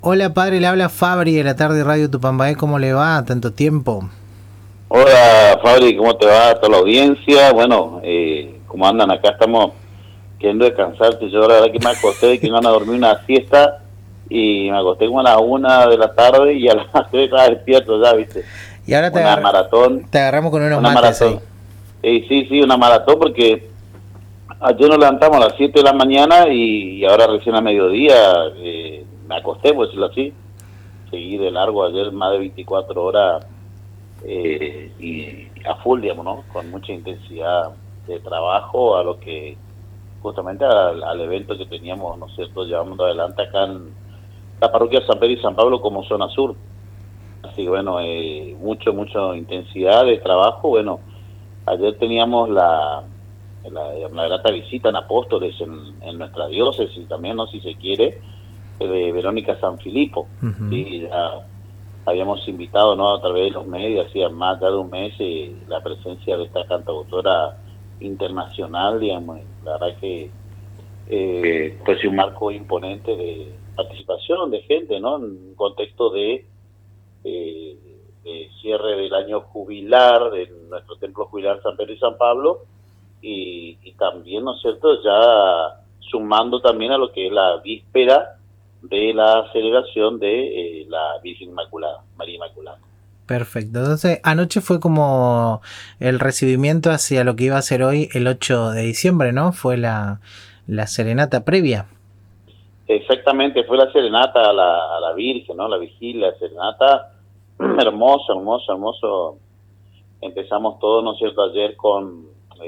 Hola padre, le habla Fabri de la tarde Radio Tupambaé, ¿cómo le va? Tanto tiempo. Hola Fabri, ¿cómo te va? Toda la audiencia. Bueno, ¿cómo andan? Acá estamos queriendo descansar. Yo la verdad que me acosté, que iban a dormir una siesta y me acosté como a las 1 de la tarde y a las 3 estaba despierto ya, ¿viste? Y ahora Una maratón, te agarramos con unos una mates ahí. maratón. Sí, una maratón porque ayer nos levantamos a las 7 de la mañana y ahora recién a mediodía me acosté, por decirlo así. Seguí de largo ayer más de 24 horas y a full, digamos, ¿no? Con mucha intensidad de trabajo a lo que justamente al evento que teníamos, ¿no es cierto?, llevando adelante acá en la parroquia San Pedro y San Pablo como zona sur. Así que bueno, mucha intensidad de trabajo. Bueno, ayer teníamos la grata visita en Apóstoles en nuestra diócesis también, ¿no? Si se quiere, de Verónica Sanfilippo, Ujú. ¿sí? Ya habíamos invitado, ¿no?, a través de los medios, hacía más de un mes, la presencia de esta cantautora internacional, digamos. La verdad que pues un marco imponente de participación de gente, ¿no?, en un contexto de cierre del año jubilar de nuestro templo jubilar San Pedro y San Pablo, y también, ¿no es cierto?, ya sumando también a lo que es la víspera de la celebración de la Virgen Inmaculada, María Inmaculada. Perfecto. Entonces, anoche fue como el recibimiento hacia lo que iba a ser hoy el 8 de diciembre, ¿no? Fue la serenata previa. Exactamente, fue la serenata a la Virgen, ¿no? La vigilia, la serenata, hermoso. Empezamos todo, ¿no es cierto?, ayer con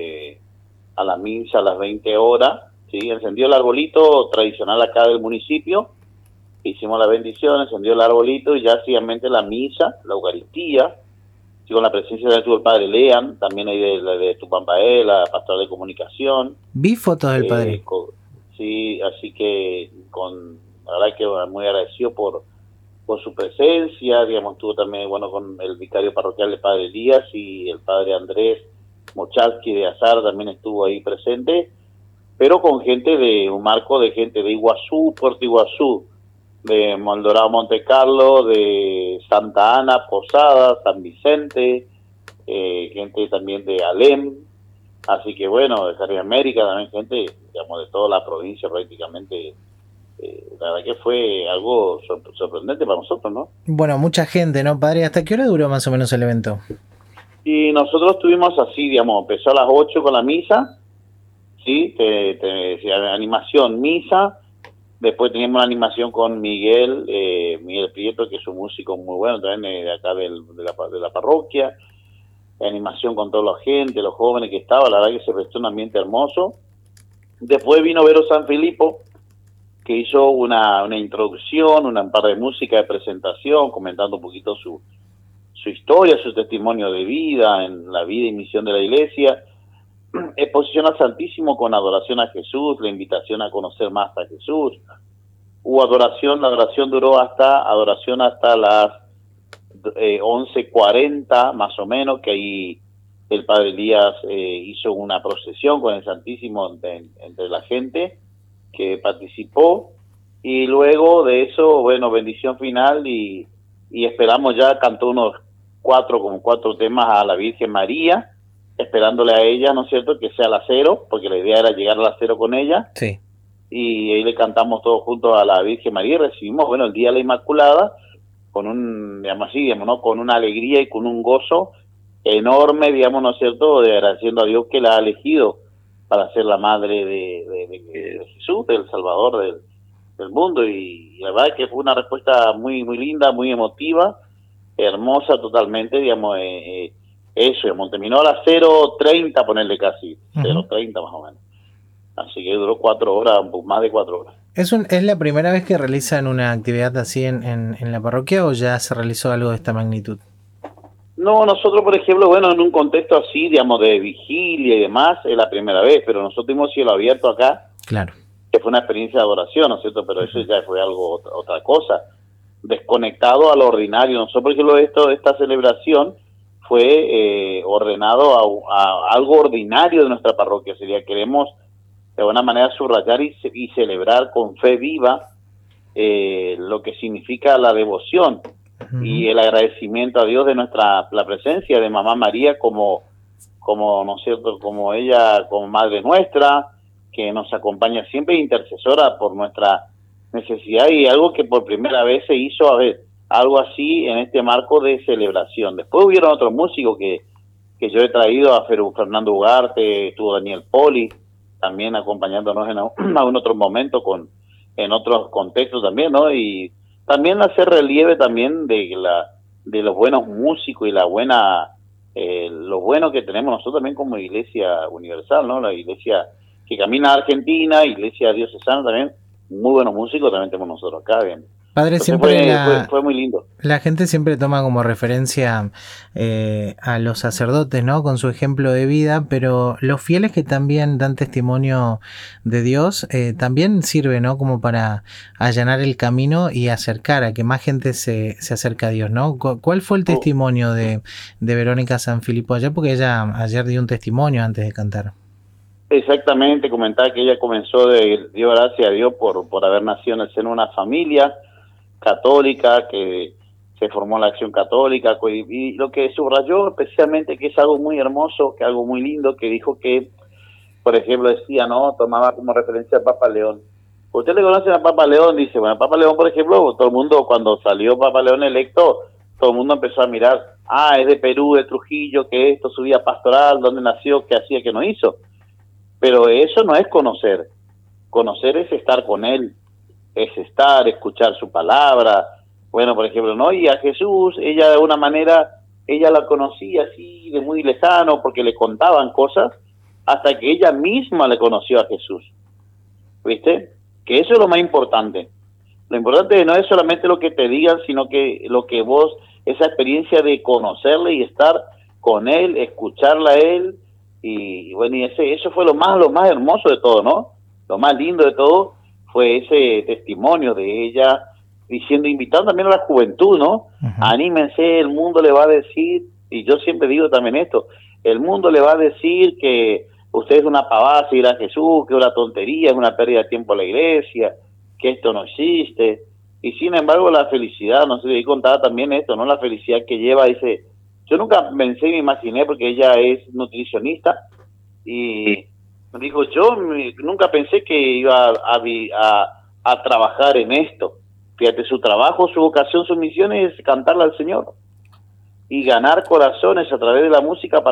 a la misa a las 20 horas, ¿sí? Encendió el arbolito tradicional acá del municipio, hicimos la bendición, encendió el arbolito y ya seguidamente la misa, la Eucaristía, ¿sí?, con la presencia de el padre Lean, también hay de Tupambaé, la pastora de comunicación. Vi fotos del padre. Eh, sí, así que la verdad que muy agradecido por su presencia, digamos, estuvo también, bueno, con el vicario parroquial, el padre Elías, y el padre Andrés Mochalski de Azar también estuvo ahí presente, pero con gente de un marco de gente de Iguazú, Puerto Iguazú, de Maldorado, Monte Carlo, de Santa Ana, Posada, San Vicente, gente también de Alem. Así que bueno, de Caribe América también gente, digamos, de toda la provincia prácticamente. La verdad que fue algo sorprendente para nosotros, ¿no? Bueno, mucha gente, ¿no, padre? ¿Hasta qué hora duró más o menos el evento? Y nosotros estuvimos así, digamos, empezó a las 8 con la misa, ¿sí? Animación, misa. Después teníamos una animación con Miguel Prieto, que es un músico muy bueno también, de acá de la parroquia. Animación con toda la gente, los jóvenes que estaban, la verdad que se prestó un ambiente hermoso. Después vino Vero San Filipo, que hizo una introducción, un par de música de presentación, comentando un poquito su historia, su testimonio de vida, en la vida y misión de la iglesia. Exposición al Santísimo con adoración a Jesús, la invitación a conocer más a Jesús. Hubo adoración, la adoración hasta las 11:40 más o menos, que ahí el padre Elías hizo una procesión con el Santísimo entre la gente que participó, y luego de eso, bueno, bendición final, y esperamos, ya cantó unos como cuatro temas a la Virgen María, esperándole a ella, ¿no es cierto?, que sea la cero, porque la idea era llegar a la cero con ella, Sí. y ahí le cantamos todos juntos a la Virgen María, y recibimos, bueno, el Día de la Inmaculada, con digamos así, digamos, ¿no?, con una alegría y con un gozo enorme, digamos, ¿no es cierto?, de agradeciendo a Dios que la ha elegido para ser la madre de Jesús, del Salvador del mundo, y la verdad es que fue una respuesta muy linda, muy emotiva, hermosa totalmente, digamos, eso, digamos, terminó a las 0:30, ponerle casi, Ujú. 0:30 más o menos, así que duró 4 horas, más de 4 horas. ¿Es la primera vez que realizan una actividad así en la parroquia o ya se realizó algo de esta magnitud? No, nosotros, por ejemplo, bueno, en un contexto así, digamos, de vigilia y demás, es la primera vez, pero nosotros tuvimos cielo abierto acá, Claro. que fue una experiencia de adoración, ¿no es cierto? Pero eso Ujú. ya fue algo, otra cosa, desconectado a lo ordinario. Nosotros, por ejemplo, esta celebración fue ordenado a algo ordinario de nuestra parroquia, sería, queremos de alguna manera subrayar y celebrar con fe viva lo que significa la devoción y el agradecimiento a Dios de la presencia de Mamá María como ¿no es cierto?, como ella, como Madre nuestra, que nos acompaña siempre, intercesora por nuestra necesidad, y algo que por primera vez se hizo, algo así en este marco de celebración. Después hubieron otros músicos que yo he traído, a Fernando Ugarte, estuvo Daniel Poli, también acompañándonos en algún otro momento, en otros contextos también, ¿no? Y también hacer relieve también de los buenos músicos y lo bueno que tenemos nosotros también como Iglesia Universal, ¿no? La iglesia que camina a Argentina, Iglesia Diocesana también, muy buenos músicos también tenemos nosotros acá, bien. Padre, Entonces siempre fue muy lindo. La gente siempre toma como referencia a los sacerdotes, ¿no? Con su ejemplo de vida, pero los fieles que también dan testimonio de Dios también sirve, ¿no? Como para allanar el camino y acercar a que más gente se acerque a Dios, ¿no? ¿Cuál fue el testimonio de Verónica Sanfilippo allá? Porque ella ayer dio un testimonio antes de cantar. Exactamente, comentaba que ella dio gracias a Dios por haber nacido en el seno de una familia católica, que se formó en la Acción Católica, y lo que subrayó especialmente, que es algo muy hermoso, que algo muy lindo, que dijo que, por ejemplo, decía, ¿no?, tomaba como referencia al Papa León. ¿Usted le conoce al Papa León? Dice, bueno, Papa León, por ejemplo, todo el mundo, cuando salió Papa León electo, todo el mundo empezó a mirar, es de Perú, de Trujillo, que esto, su vida pastoral, dónde nació, qué hacía, qué no hizo. Pero eso no es conocer. Conocer es estar con él, es escuchar su palabra. Bueno, por ejemplo, ¿no? Y a Jesús, ella de alguna manera, ella la conocía así de muy lejano porque le contaban cosas, hasta que ella misma le conoció a Jesús. ¿Viste? Que eso es lo más importante. Lo importante no es solamente lo que te digan, sino que lo que vos, esa experiencia de conocerle y estar con él, escucharla a él, y bueno, y eso fue lo más hermoso de todo, ¿no? Lo más lindo de todo fue ese testimonio de ella diciendo, invitando también a la juventud, ¿no? Anímense, el mundo le va a decir, y yo siempre digo también esto, el mundo le va a decir que usted es una pavada seguir a Jesús, que es una tontería, es una pérdida de tiempo a la iglesia, que esto no existe, y sin embargo la felicidad, no sé, ahí contaba también esto, ¿no? La felicidad que lleva, dice, yo nunca pensé ni me imaginé, porque ella es nutricionista, y digo, yo nunca pensé que iba a trabajar en esto. Fíjate, su trabajo, su vocación, su misión es cantarle al Señor y ganar corazones a través de la música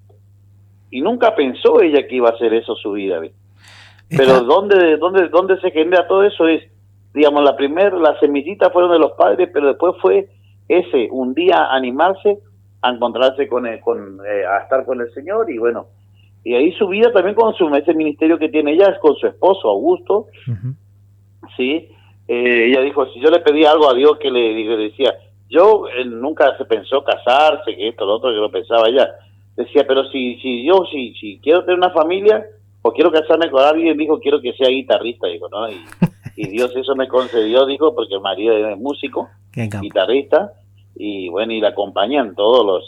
y nunca pensó ella que iba a hacer eso su vida, ¿ves? Pero ¿dónde se genera todo eso? Es, digamos, la semillita fueron de los padres, pero después fue un día animarse a encontrarse a estar con el Señor, y bueno, y ahí su vida también con ese ministerio que tiene ella, es con su esposo Augusto, ¿sí? Ella dijo, si yo le pedí algo a Dios, que le decía, nunca se pensó casarse, que esto, lo otro, que lo pensaba ella, decía, pero si quiero tener una familia, o quiero casarme con alguien, dijo, quiero que sea guitarrista, dijo, ¿no? Y Dios eso me concedió, dijo, porque el marido es músico, guitarrista, y bueno, y la acompañan todos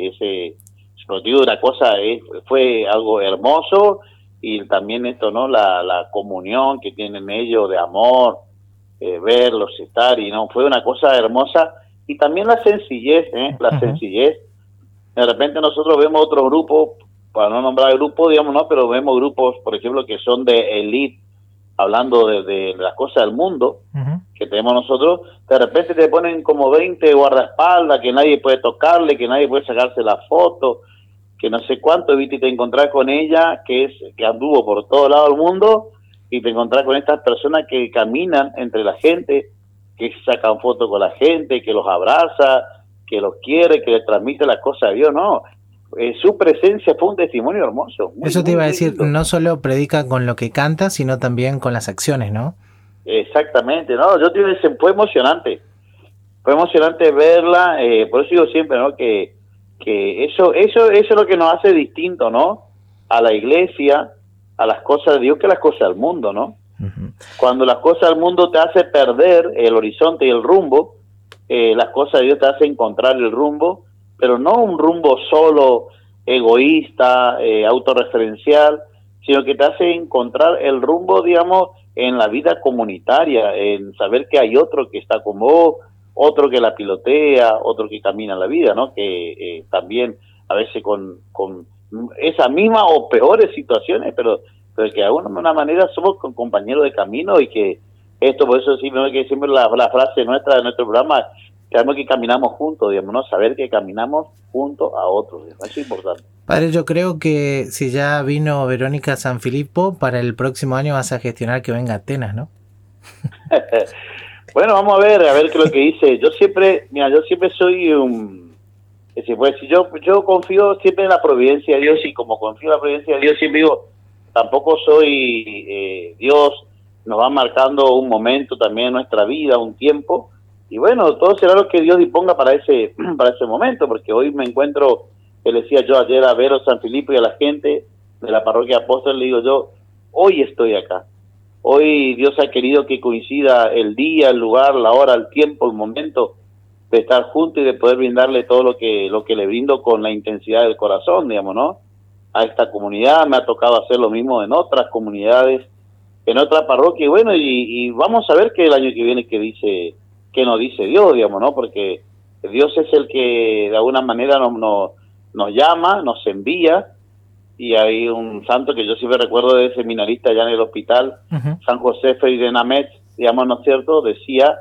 digo, una cosa, fue algo hermoso, y también esto, ¿no? La comunión que tienen ellos de amor, verlos estar, y no, fue una cosa hermosa, y también la sencillez, la sencillez. De repente nosotros vemos otros grupos, para no nombrar el grupo, digamos, no, pero vemos grupos, por ejemplo, que son de elite, hablando de las cosas del mundo, que tenemos nosotros, de repente te ponen como 20 guardaespaldas, que nadie puede tocarle, que nadie puede sacarse la foto, que no sé cuánto, ¿viste? Y te encontrás con ella, que anduvo por todo lado del mundo, y te encontrás con estas personas que caminan entre la gente, que sacan fotos con la gente, que los abraza, que los quiere, que les transmite las cosas de Dios, ¿no? Su presencia fue un testimonio hermoso. Eso te iba a decir, no solo predica con lo que canta, sino también con las acciones, ¿no? Exactamente, ¿no? Fue emocionante verla, por eso digo siempre, ¿no? Que eso es lo que nos hace distinto, ¿no? A la iglesia, a las cosas de Dios, que las cosas del mundo, ¿no? Cuando las cosas del mundo te hace perder el horizonte y el rumbo, las cosas de Dios te hacen encontrar el rumbo, pero no un rumbo solo, egoísta, autorreferencial, sino que te hace encontrar el rumbo, digamos, en la vida comunitaria, en saber que hay otro que está con vos, otro que la pilotea, otro que camina la vida, ¿no? Que también a veces con esa misma o peores situaciones, pero que de alguna manera somos compañeros de camino y que esto, por eso decimos que siempre la frase nuestra de nuestro programa, sabemos que caminamos juntos, digamos, ¿no? Saber que caminamos junto a otros, digamos, eso es importante. Padre, yo creo que si ya vino Verónica Sanfilippo, para el próximo año vas a gestionar que venga a Atenas, ¿no? Bueno, vamos a ver qué es lo que dice. Yo siempre soy pues, si yo confío siempre en la providencia de Dios, y como confío en la providencia de Dios, siempre digo, tampoco soy Dios nos va marcando un momento también en nuestra vida, un tiempo, y bueno, todo será lo que Dios disponga para ese momento, porque hoy me encuentro, que le decía yo ayer a Vero Sanfilippo y a la gente de la parroquia Apóstol, le digo yo, hoy estoy acá. Hoy Dios ha querido que coincida el día, el lugar, la hora, el tiempo, el momento de estar juntos y de poder brindarle todo lo que le brindo con la intensidad del corazón, digamos, ¿no? A esta comunidad me ha tocado hacer lo mismo en otras comunidades, en otra parroquia, y bueno, y vamos a ver qué el año que viene que nos dice Dios, digamos, ¿no? Porque Dios es el que de alguna manera nos llama, nos envía. Y hay un santo que yo siempre recuerdo de seminarista allá en el hospital, San José Freirenamet, digamos, ¿no es cierto? Decía,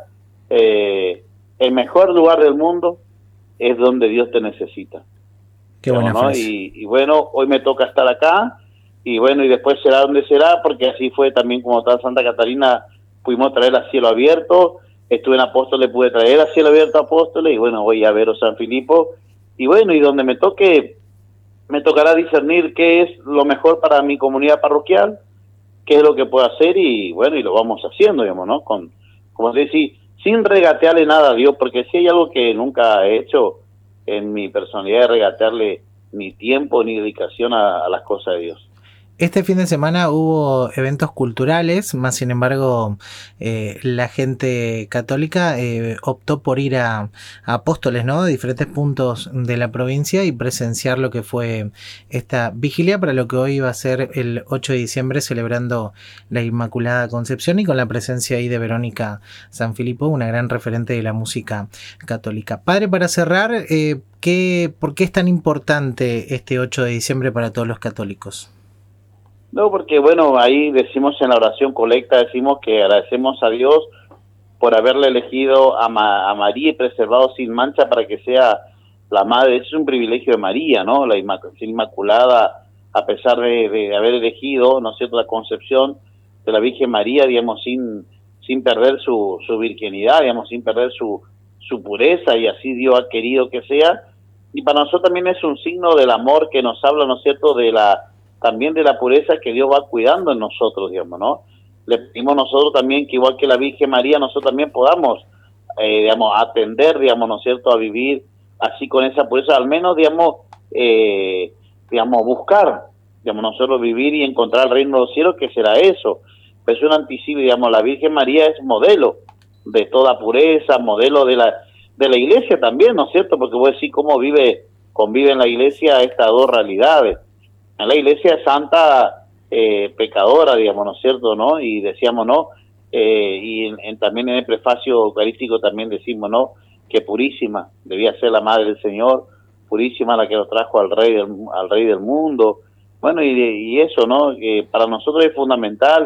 el mejor lugar del mundo es donde Dios te necesita. Qué buena ¿no? frase. Y bueno, hoy me toca estar acá, y bueno, y después será donde será, porque así fue también como estaba Santa Catarina, pudimos traer a Cielo Abierto, estuve en Apóstoles, pude traer a Cielo Abierto a Apóstoles, y bueno, voy a ver a Sanfilippo, y bueno, y donde me tocará discernir qué es lo mejor para mi comunidad parroquial, qué es lo que puedo hacer, y bueno, y lo vamos haciendo, digamos, ¿no? Como decís, sin regatearle nada a Dios, porque si hay algo que nunca he hecho en mi personalidad, es regatearle ni tiempo ni dedicación a las cosas de Dios. Este fin de semana hubo eventos culturales, más sin embargo la gente católica optó por ir a Apóstoles, ¿no? De diferentes puntos de la provincia y presenciar lo que fue esta vigilia para lo que hoy va a ser el 8 de diciembre, celebrando la Inmaculada Concepción y con la presencia ahí de Verónica Sanfilippo, una gran referente de la música católica. Padre, para cerrar, ¿por qué es tan importante este 8 de diciembre para todos los católicos? No, porque bueno, ahí decimos en la oración colecta, decimos que agradecemos a Dios por haberle elegido a María y preservado sin mancha para que sea la madre. Es un privilegio de María, ¿no? La Inmaculada, a pesar de haber elegido, ¿no es cierto?, la concepción de la Virgen María, digamos, sin perder su virginidad, digamos, sin perder su pureza, y así Dios ha querido que sea. Y para nosotros también es un signo del amor que nos habla, ¿no es cierto?, también de la pureza que Dios va cuidando en nosotros, digamos, ¿no? Le pedimos nosotros también que igual que la Virgen María, nosotros también podamos, digamos, atender, digamos, ¿no es cierto?, a vivir así con esa pureza, al menos, digamos, buscar, digamos, nosotros vivir y encontrar el reino de los cielos, que será eso. Pero es un anticipo, digamos, la Virgen María es modelo de toda pureza, modelo de la iglesia también, ¿no es cierto? Porque voy a decir cómo convive en la iglesia estas dos realidades. En la iglesia es santa, pecadora, digamos, ¿no es cierto?, ¿no? Y decíamos, ¿no? Y también en el prefacio eucarístico también decimos, ¿no?, que purísima debía ser la madre del Señor, purísima la que lo trajo al rey del mundo. Bueno, y eso, ¿no? Para nosotros es fundamental,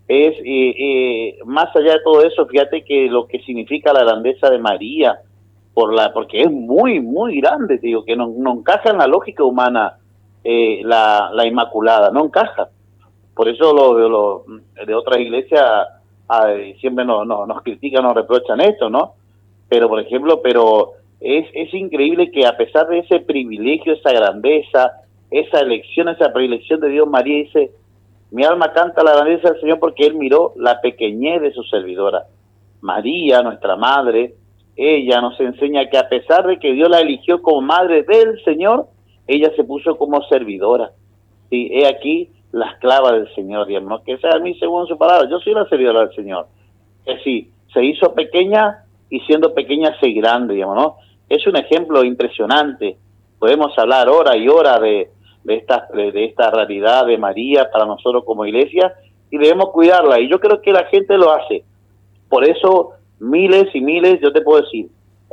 más allá de todo eso, fíjate que lo que significa la grandeza de María, porque es muy, muy grande, digo, que no encaja en la lógica humana. La Inmaculada no encaja, por eso de otras iglesias siempre nos critican, nos reprochan esto, ¿no? Pero por ejemplo, es increíble que a pesar de ese privilegio, esa grandeza, esa elección, esa predilección de Dios, María dice, mi alma canta la grandeza del Señor, porque Él miró la pequeñez de su servidora. María, nuestra madre, ella nos enseña que a pesar de que Dios la eligió como madre del Señor, ella se puso como servidora. Sí, he aquí la esclava del Señor, digamos, ¿no? Que sea a mí según su palabra. Yo soy la servidora del Señor. Es decir, se hizo pequeña y siendo pequeña se grande, digamos, ¿no? Es un ejemplo impresionante. Podemos hablar hora y hora de de esta realidad de María para nosotros como iglesia, y debemos cuidarla, y yo creo que la gente lo hace. Por eso miles y miles, yo te puedo decir,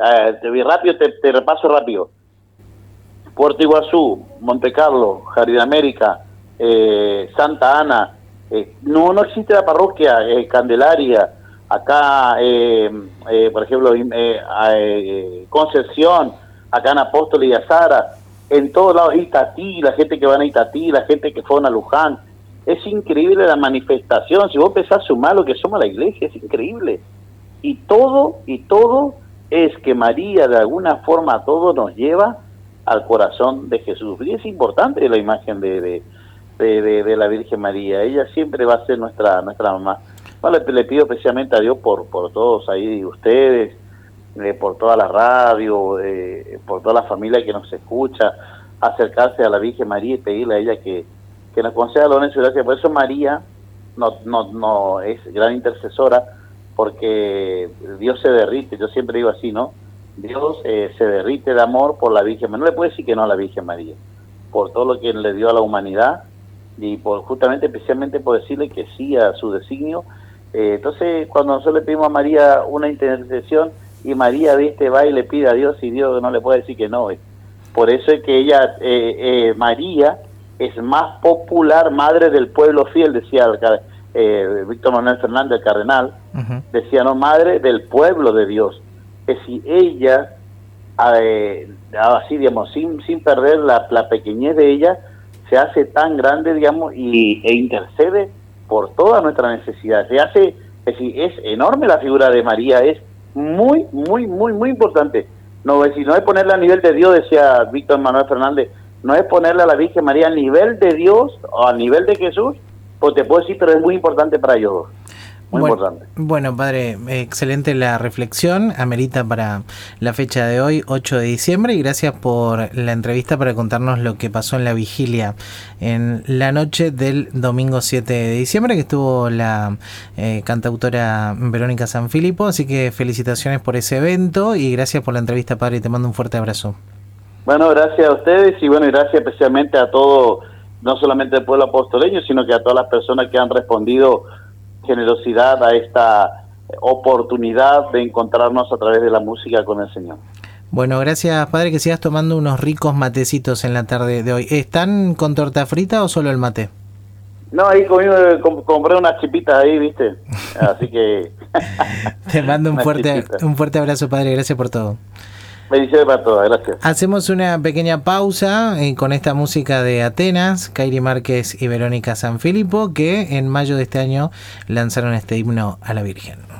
te repaso rápido: Puerto Iguazú, Montecarlo, Jardín América, Santa Ana, no existe la parroquia, Candelaria, acá, por ejemplo, Concepción, acá en Apóstoles y Azara, en todos lados, Itatí, la gente que va a Itatí, la gente que fue a Luján. Es increíble la manifestación. Si vos empezás a sumar lo que somos la iglesia, es increíble. Y todo es que María, de alguna forma, todo nos lleva al corazón de Jesús. Y es importante la imagen de la Virgen María. Ella siempre va a ser nuestra mamá. Bueno, le pido especialmente a Dios por todos ahí, ustedes, por toda la radio, por toda la familia que nos escucha, acercarse a la Virgen María y pedirle a ella que nos conceda la honestidad. Por eso María no es gran intercesora, porque Dios se derrite. Yo siempre digo así, ¿no? Dios se derrite de amor por la Virgen María. No le puede decir que no a la Virgen María, por todo lo que le dio a la humanidad, y justamente especialmente por decirle que sí a su designio. Entonces, cuando nosotros le pedimos a María una intercesión, y María, viste, va y le pide a Dios, y Dios no le puede decir que no. Por eso es que ella, María, es más popular madre del pueblo fiel, decía Víctor Manuel Fernández, el cardenal. Decía, no, madre del pueblo de Dios. Que si ella, así, digamos, sin perder la pequeñez de ella, se hace tan grande, digamos, e intercede por todas nuestras necesidades. Es decir, es enorme la figura de María, es muy, muy, muy, muy importante. No es ponerla a nivel de Dios, decía Víctor Manuel Fernández, no es ponerle a la Virgen María al nivel de Dios o al nivel de Jesús, pues te puedo decir, pero es muy importante para ellos dos. Muy importante. Bueno, padre, excelente la reflexión, amerita para la fecha de hoy, 8 de diciembre, y gracias por la entrevista para contarnos lo que pasó en la vigilia en la noche del domingo 7 de diciembre, que estuvo la cantautora Verónica Sanfilippo. Así que felicitaciones por ese evento y gracias por la entrevista, padre, y te mando un fuerte abrazo. Bueno, gracias a ustedes, y bueno, y gracias especialmente a todo, no solamente al pueblo apostoleño, sino que a todas las personas que han respondido generosidad a esta oportunidad de encontrarnos a través de la música con el Señor. Bueno, gracias, padre, que sigas tomando unos ricos matecitos en la tarde de hoy. ¿Están con torta frita o solo el mate? No, ahí compré unas chipitas ahí, ¿viste? Así que... Te mando un fuerte abrazo, padre, gracias por todo. Bendiciones para todos, gracias. Hacemos una pequeña pausa con esta música de Atenas, Kairi Márquez y Verónica Sanfilippo, que en mayo de este año lanzaron este himno a la Virgen.